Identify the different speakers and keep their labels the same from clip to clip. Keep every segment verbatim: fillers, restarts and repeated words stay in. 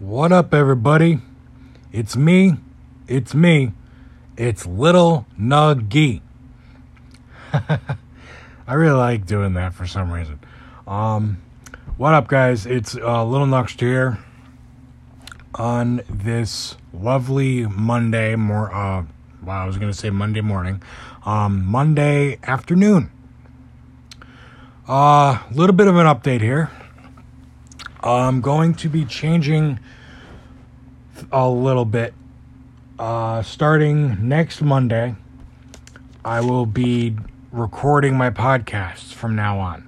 Speaker 1: What up, everybody? It's me. It's me. It's Little Nuggy. I really like doing that for some reason. Um, what up, guys? It's uh, Little Nux here on this lovely Monday. More. Uh, wow, I was gonna say Monday morning. Um, Monday afternoon. A uh, little bit of an update here. I'm going to be changing a little bit. Uh, starting next Monday, I will be recording my podcasts from now on.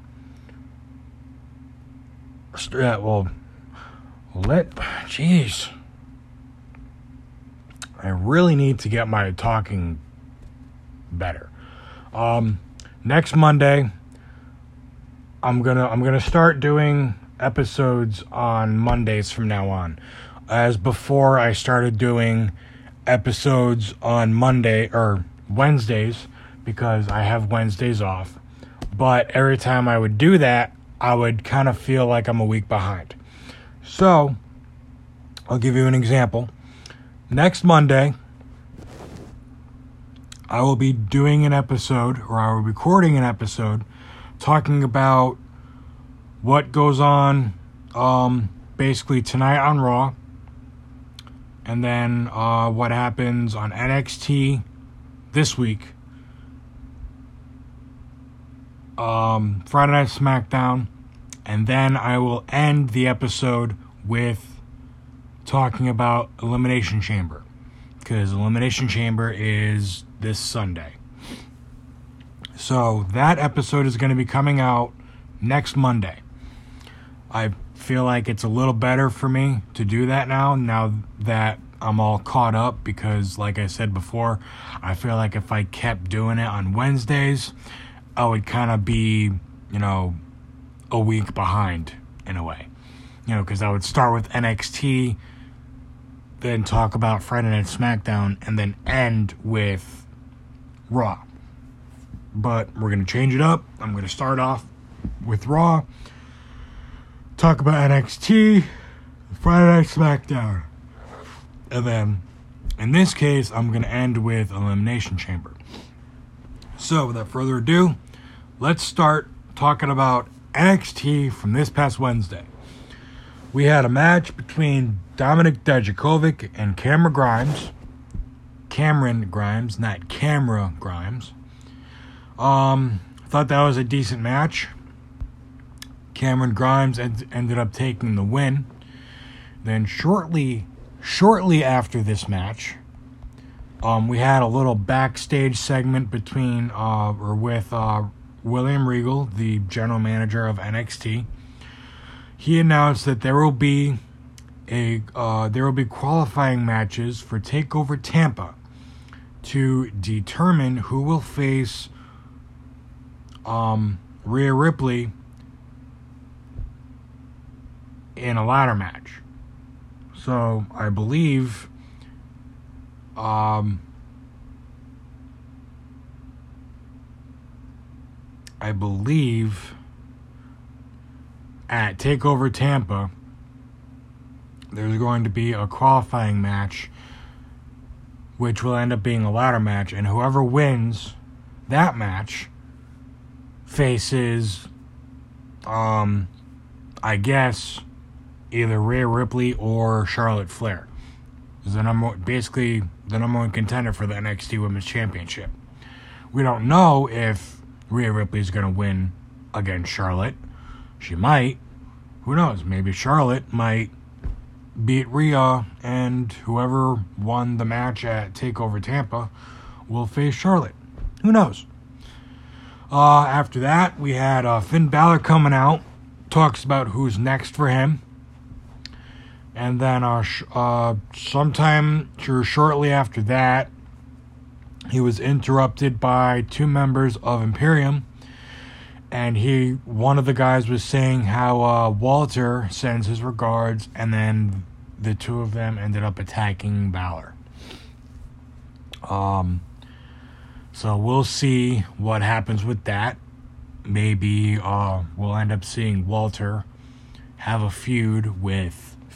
Speaker 1: Uh, well, let, jeez. I really need to get my talking better. Um, next Monday, I'm gonna I'm gonna start doing episodes on Mondays from now on. As before, I started doing episodes on Monday or Wednesdays because I have Wednesdays off. But every time I would do that, I would kind of feel like I'm a week behind. So, I'll give you an example. Next Monday, I will be doing an episode, or I will be recording an episode, talking about what goes on um, basically tonight on Raw, and then uh, what happens on N X T this week, um, Friday Night SmackDown, and then I will end the episode with talking about Elimination Chamber, because Elimination Chamber is this Sunday. So that episode is going to be coming out next Monday. I feel like it's a little better for me to do that now, now that I'm all caught up, because like I said before, I feel like if I kept doing it on Wednesdays, I would kind of be, you know, a week behind in a way. You know, because I would start with N X T, then talk about Friday Night SmackDown, and then end with Raw. But we're going to change it up. I'm going to start off with Raw, talk about N X T, Friday Night SmackDown. And then, in this case, I'm going to end with Elimination Chamber. So, without further ado, let's start talking about N X T from this past Wednesday. We had a match between Dominik Dijakovic and Cameron Grimes. Cameron Grimes, not Camera Grimes. Um, I thought that was a decent match. Cameron Grimes ed- ended up taking the win. Then shortly, shortly after this match, um, we had a little backstage segment between, uh, or with, uh, William Regal, the general manager of N X T. He announced that there will be a, uh, there will be qualifying matches for TakeOver Tampa to determine who will face Um, Rhea Ripley in a ladder match. So I believe um, I believe at TakeOver Tampa there's going to be a qualifying match, which will end up being a ladder match, and whoever wins that match faces, um, I guess, either Rhea Ripley or Charlotte Flair. Is the number, basically the number one contender for the N X T Women's Championship. We don't know if Rhea Ripley is going to win against Charlotte. She might. Who knows? Maybe Charlotte might beat Rhea, and whoever won the match at TakeOver Tampa will face Charlotte. Who knows? Uh, after that, we had uh, Finn Balor coming out, talks about who's next for him. And then uh, sh- uh, sometime or shortly after that, he was interrupted by two members of Imperium. And he, one of the guys was saying how uh, Walter sends his regards, and then the two of them ended up attacking Balor. Um... So we'll see what happens with that. Maybe uh, we'll end up seeing Walter have a feud with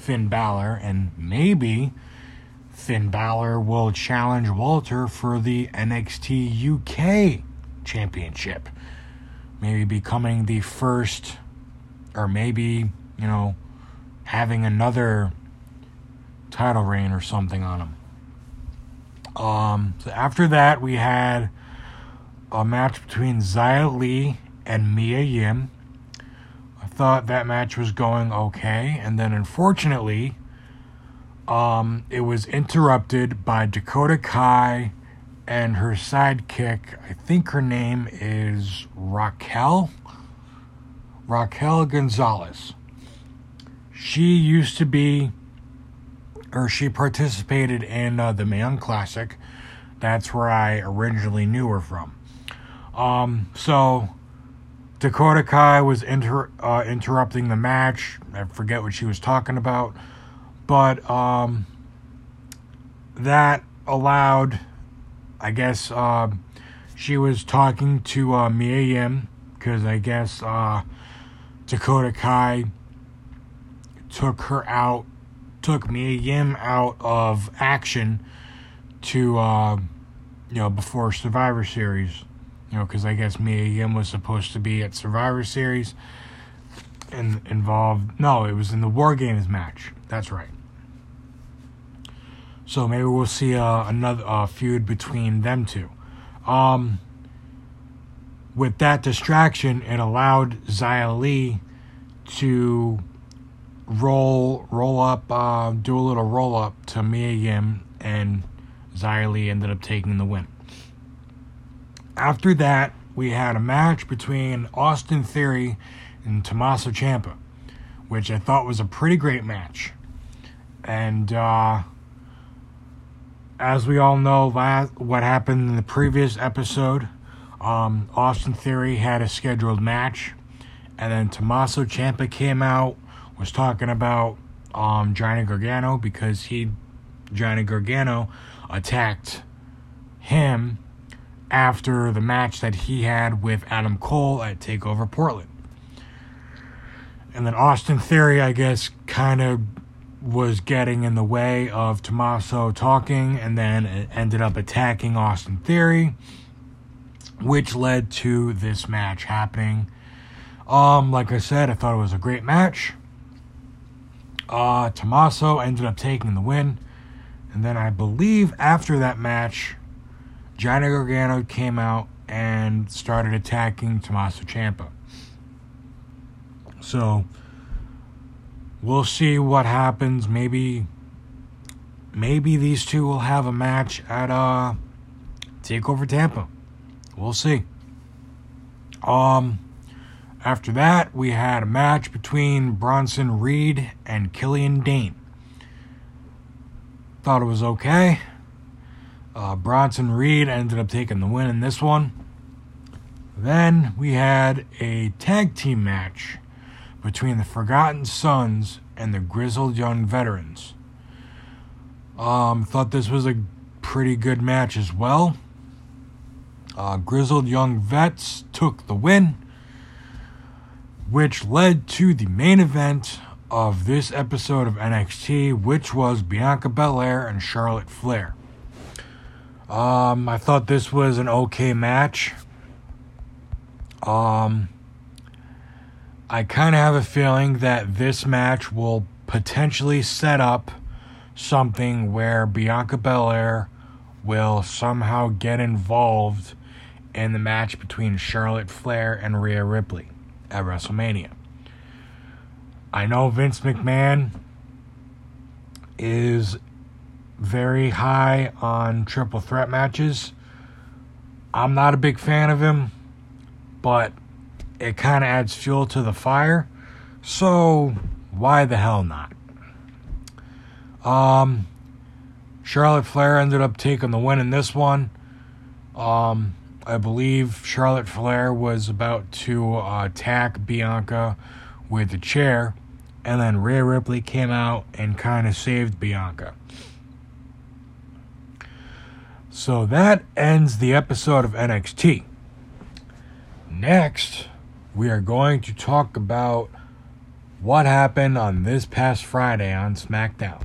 Speaker 1: Finn Balor, and maybe Finn Balor will challenge Walter for the N X T U K Championship. Maybe becoming the first, or maybe, you know, having another title reign or something on him. Um, so after that, we had a match between Xia Li and Mia Yim. I thought that match was going okay, and then unfortunately, um, it was interrupted by Dakota Kai and her sidekick. I think her name is Raquel. Raquel Gonzalez. She used to be, or she participated in uh, the Mae Young Classic. That's where I originally knew her from. Um, so Dakota Kai was inter- uh, interrupting the match. I forget what she was talking about. But um, that allowed, I guess, uh, she was talking to uh, Mia Yim, because I guess uh, Dakota Kai took her out, took Mia Yim out of action to, uh, you know, before Survivor Series. You know, because I guess Mia Yim was supposed to be at Survivor Series and involved. No, it was in the War Games match. That's right. So maybe we'll see uh, another uh, feud between them two. Um, with that distraction, it allowed Xia Li to roll roll up, uh, do a little roll up to Mia Yim, and Xia Li ended up taking the win. After that, we had a match between Austin Theory and Tommaso Ciampa, which I thought was a pretty great match. And uh, as we all know, last, what happened in the previous episode, um, Austin Theory had a scheduled match, and then Tommaso Ciampa came out, was talking about um, Johnny Gargano, because he, Johnny Gargano, attacked him after the match that he had with Adam Cole at TakeOver Portland. And then Austin Theory, I guess, kind of was getting in the way of Tommaso talking, and then it ended up attacking Austin Theory, which led to this match happening. Um, like I said, I thought it was a great match. Uh, Tommaso ended up taking the win, and then I believe after that match, Johnny Gargano came out and started attacking Tommaso Ciampa. So we'll see what happens. Maybe, maybe these two will have a match at uh, TakeOver Tampa. We'll see. Um, after that, we had a match between Bronson Reed and Killian Dane. Thought it was okay. Uh, Bronson Reed ended up taking the win in this one. Then we had a tag team match between the Forgotten Sons and the Grizzled Young Veterans. Um, thought this was a pretty good match as well. Uh, Grizzled Young Vets took the win, which led to the main event of this episode of N X T, which was Bianca Belair and Charlotte Flair. Um, I thought this was an okay match. Um, I kind of have a feeling that this match will potentially set up something where Bianca Belair will somehow get involved in the match between Charlotte Flair and Rhea Ripley at WrestleMania. I know Vince McMahon is very high on triple threat matches. I'm not a big fan of him, but it kind of adds fuel to the fire, so why the hell not? Um, Charlotte Flair ended up taking the win in this one. Um, I believe Charlotte Flair was about to uh, attack Bianca with a chair, and then Rhea Ripley came out and kind of saved Bianca. So that ends the episode of N X T. Next, we are going to talk about what happened on this past Friday on SmackDown.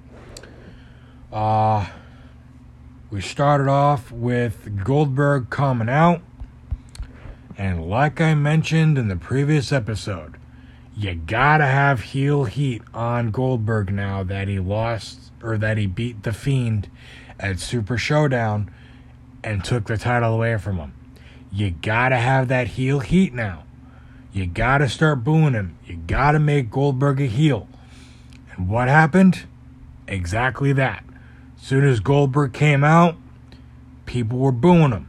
Speaker 1: Uh, we started off with Goldberg coming out. And like I mentioned in the previous episode, you gotta have heel heat on Goldberg now that he lost, or that he beat The Fiend at Super Showdown and took the title away from him. You gotta have that heel heat now. You gotta start booing him. You gotta make Goldberg a heel. And what happened? Exactly that. As soon as Goldberg came out, people were booing him.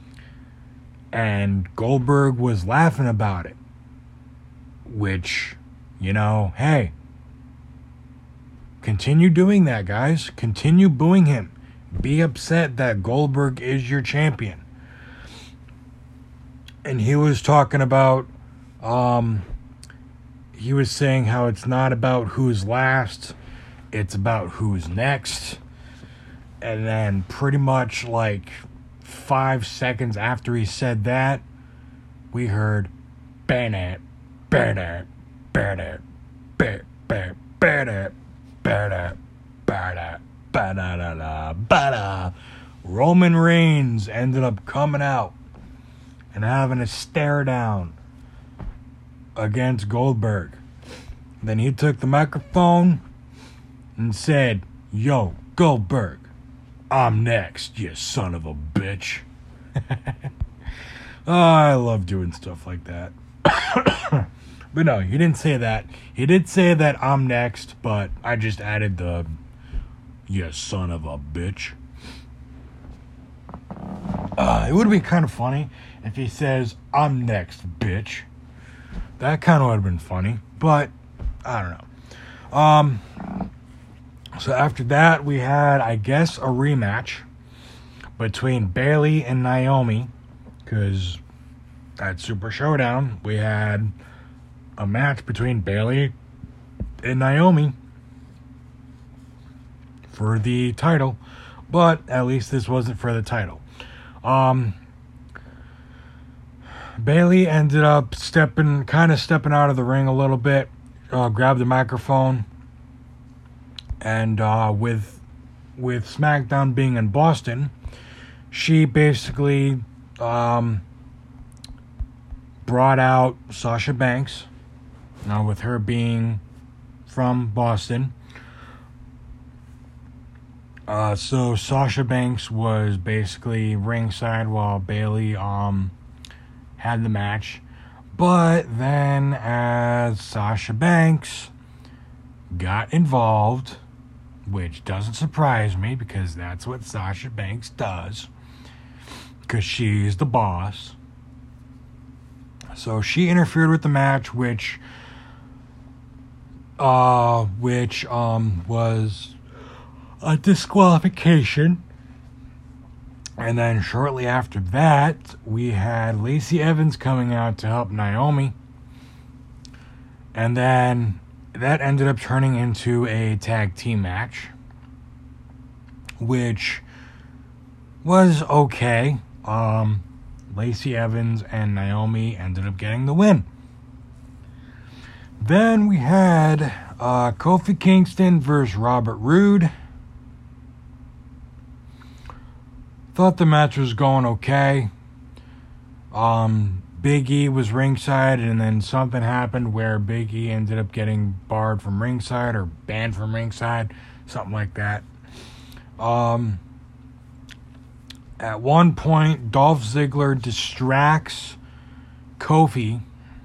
Speaker 1: And Goldberg was laughing about it. Which, you know, hey, continue doing that, guys. Continue booing him. Be upset that Goldberg is your champion. And he was talking about, um, he was saying how it's not about who's last, it's about who's next. And then pretty much like five seconds after he said that, we heard, ban it, ban it, ban it, ban it, ban it, ban it, ban it, ban it, ba-da-da-da, ba-da. Roman Reigns ended up coming out and having a stare down against Goldberg. Then he took the microphone and said, "Yo, Goldberg, I'm next, you son of a bitch." Oh, I love doing stuff like that. But no, he didn't say that. He did say that I'm next, but I just added the "you son of a bitch." Uh, it would have been kind of funny if he says, "I'm next, bitch." That kind of would have been funny, but I don't know. Um, so after that, we had, I guess, a rematch between Bayley and Naomi, because at Super Showdown, we had a match between Bayley and Naomi for the title, but at least this wasn't for the title. Um, Bayley ended up stepping, kind of stepping out of the ring a little bit, uh, grabbed the microphone, and uh, with with SmackDown being in Boston, she basically um, brought out Sasha Banks. Now, with her being from Boston, uh, so Sasha Banks was basically ringside while Bayley um had the match. But then, as Sasha Banks got involved, which doesn't surprise me because that's what Sasha Banks does, because she's the boss. So she interfered with the match, which uh, which um was a disqualification. And then shortly after that, we had Lacey Evans coming out to help Naomi. And then that ended up turning into a tag team match, which was okay. Um, Lacey Evans and Naomi ended up getting the win. Then we had uh, Kofi Kingston versus Robert Roode. Thought the match was going okay. Um, Big E was ringside, and then something happened where Big E ended up getting barred from ringside or banned from ringside, something like that. Um, at one point, Dolph Ziggler distracts Kofi,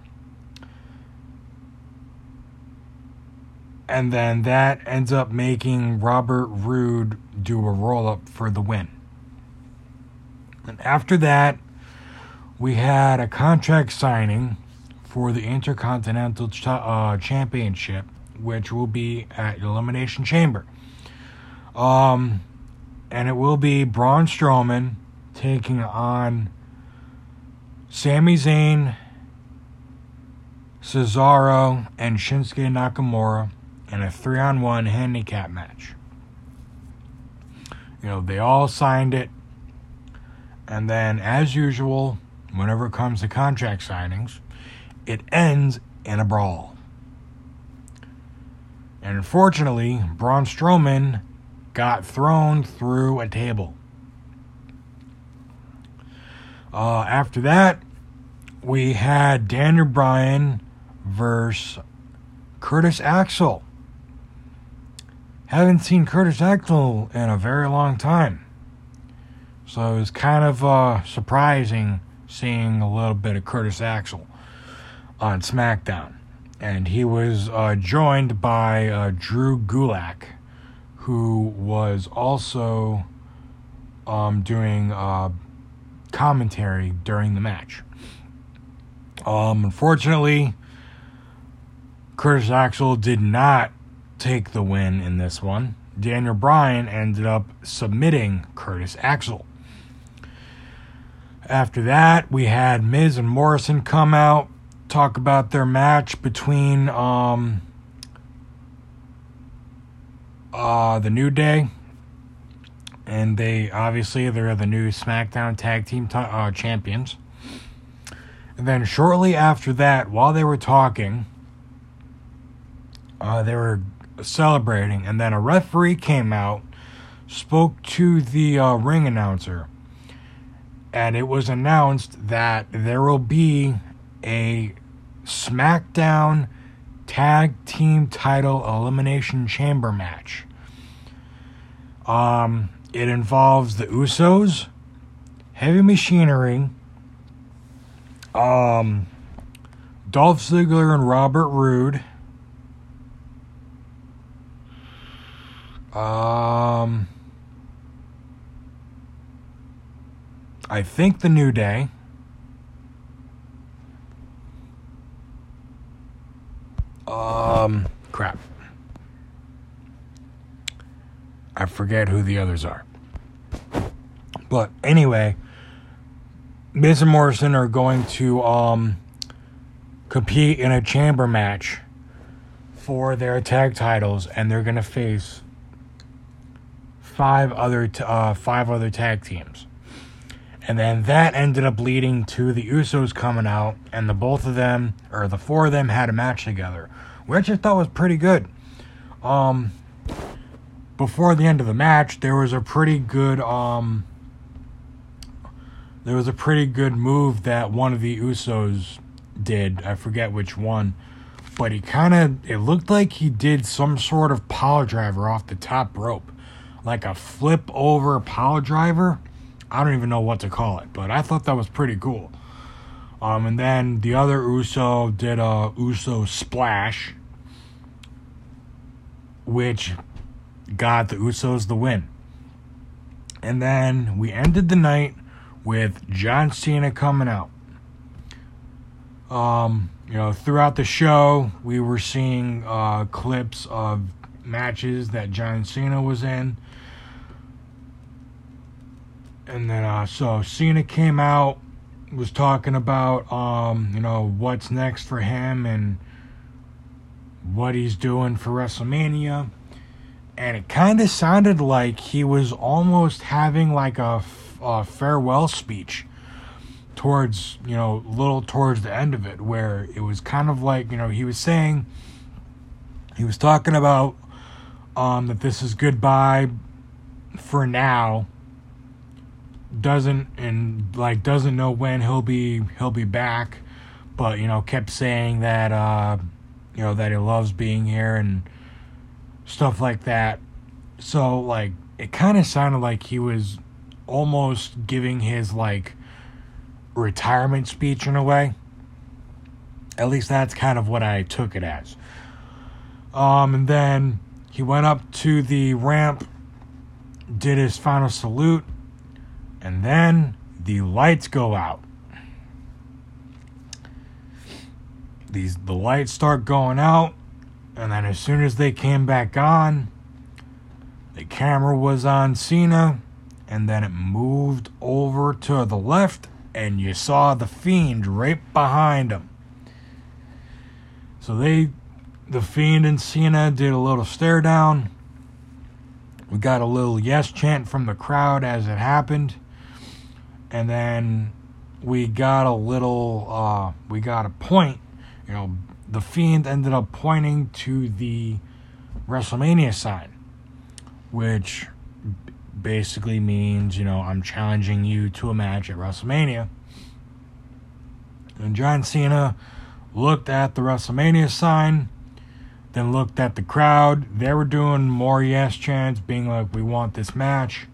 Speaker 1: and then that ends up making Robert Roode do a roll-up for the win. And after that, we had a contract signing for the Intercontinental Ch- uh, Championship, which will be at Elimination Chamber. Um, and it will be Braun Strowman taking on Sami Zayn, Cesaro, and Shinsuke Nakamura in a three-on-one handicap match. You know, they all signed it. And then, as usual, whenever it comes to contract signings, it ends in a brawl. And unfortunately, Braun Strowman got thrown through a table. Uh, after that, we had Daniel Bryan versus Curtis Axel. Haven't seen Curtis Axel in a very long time. So it was kind of uh, surprising seeing a little bit of Curtis Axel on SmackDown. And he was uh, joined by uh, Drew Gulak, who was also um, doing uh, commentary during the match. Um, unfortunately, Curtis Axel did not take the win in this one. Daniel Bryan ended up submitting Curtis Axel. After that, we had Miz and Morrison come out, talk about their match between um, uh, the New Day, and they obviously they're the new SmackDown Tag Team t- uh, champions. And then shortly after that, while they were talking, uh, they were celebrating, and then a referee came out, spoke to the uh, ring announcer, and it was announced that there will be a SmackDown Tag Team Title Elimination Chamber match. Um, it involves the Usos, Heavy Machinery, um, Dolph Ziggler and Robert Roode, um, I think the New Day, Um, crap. I forget who the others are. But anyway, Miz and Morrison are going to um compete in a chamber match for their tag titles, and they're going to face five other t- uh five other tag teams. And then that ended up leading to the Usos coming out, and the both of them, or the four of them, had a match together, which I thought was pretty good. Um, before the end of the match, there was a pretty good, um, there was a pretty good move that one of the Usos did. I forget which one, but he kind of, it looked like he did some sort of power driver off the top rope, like a flip over power driver. I don't even know what to call it, but I thought that was pretty cool. Um, and then the other Uso did a Uso splash, which got the Usos the win. And then we ended the night with John Cena coming out. Um, you know, throughout the show, we were seeing uh, clips of matches that John Cena was in. And then, uh, so Cena came out, was talking about, um, you know, what's next for him and what he's doing for WrestleMania. And it kind of sounded like he was almost having like a, a farewell speech towards, you know, little towards the end of it, where it was kind of like, you know, he was saying, he was talking about, um, that this is goodbye for now. Doesn't and like doesn't know when he'll be he'll be back, but you know kept saying that uh you know that he loves being here and stuff like that. So like it kind of sounded like he was almost giving his like retirement speech in a way. At least that's kind of what I took it as. Um and then he went up to the ramp, did his final salute. And then the lights go out. These the lights start going out, and then as soon as they came back on, the camera was on Cena, and then it moved over to the left, and you saw the Fiend right behind him. So they, the Fiend and Cena did a little stare down. We got a little yes chant from the crowd as it happened. And then we got a little, uh, we got a point, you know, the Fiend ended up pointing to the WrestleMania sign, which basically means, you know, I'm challenging you to a match at WrestleMania. And John Cena looked at the WrestleMania sign, then looked at the crowd. They were doing more yes chants, being like, we want this match.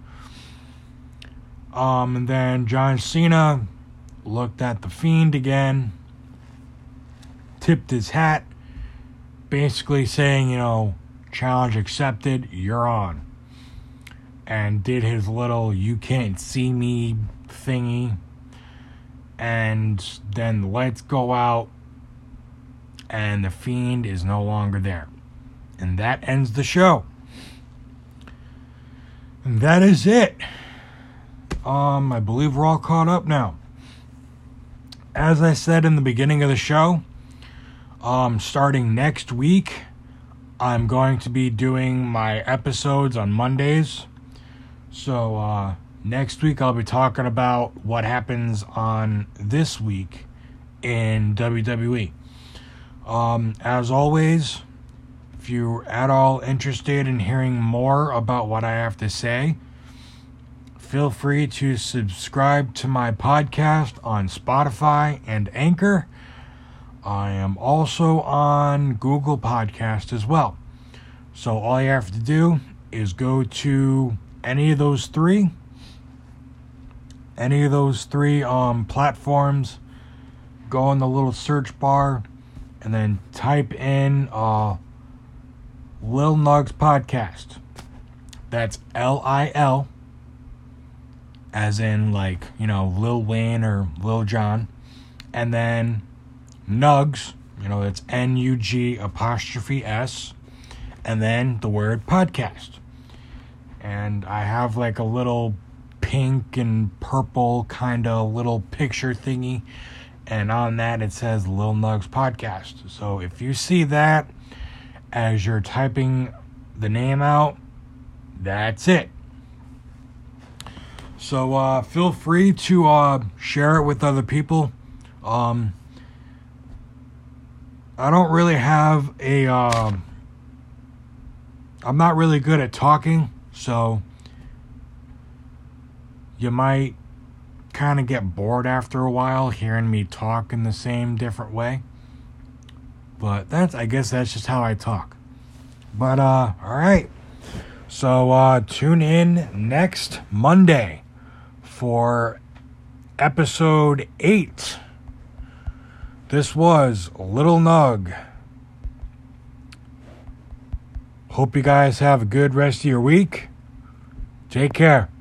Speaker 1: Um, and then John Cena looked at the Fiend again, tipped his hat, basically saying, you know, challenge accepted, you're on. And did his little you can't see me thingy. And then the lights go out, and the Fiend is no longer there. And that ends the show. And that is it. Um, I believe we're all caught up now. As I said in the beginning of the show, um, starting next week, I'm going to be doing my episodes on Mondays. So, uh, next week I'll be talking about what happens on this week in W W E. Um, as always, if you're at all interested in hearing more about what I have to say, feel free to subscribe to my podcast on Spotify and Anchor. I am also on Google Podcast as well. So all you have to do is go to any of those three, any of those three um, platforms, go in the little search bar, and then type in uh, Lil Nugs Podcast. That's L I L, as in like, you know, Lil Wayne or Lil Jon, and then Nugs, you know, it's N U G apostrophe S, and then the word podcast. And I have like a little pink and purple kind of little picture thingy, and on that it says Lil Nugs Podcast. So if you see that as you're typing the name out, that's it. So uh, feel free to uh, share it with other people. Um, I don't really have a... Uh, I'm not really good at talking, so you might kind of get bored after a while hearing me talk in the same different way. But that's, I guess that's just how I talk. But, uh, alright. So, uh, tune in next Monday for episode eight. This was Little Nug. Hope you guys have a good rest of your week. Take care.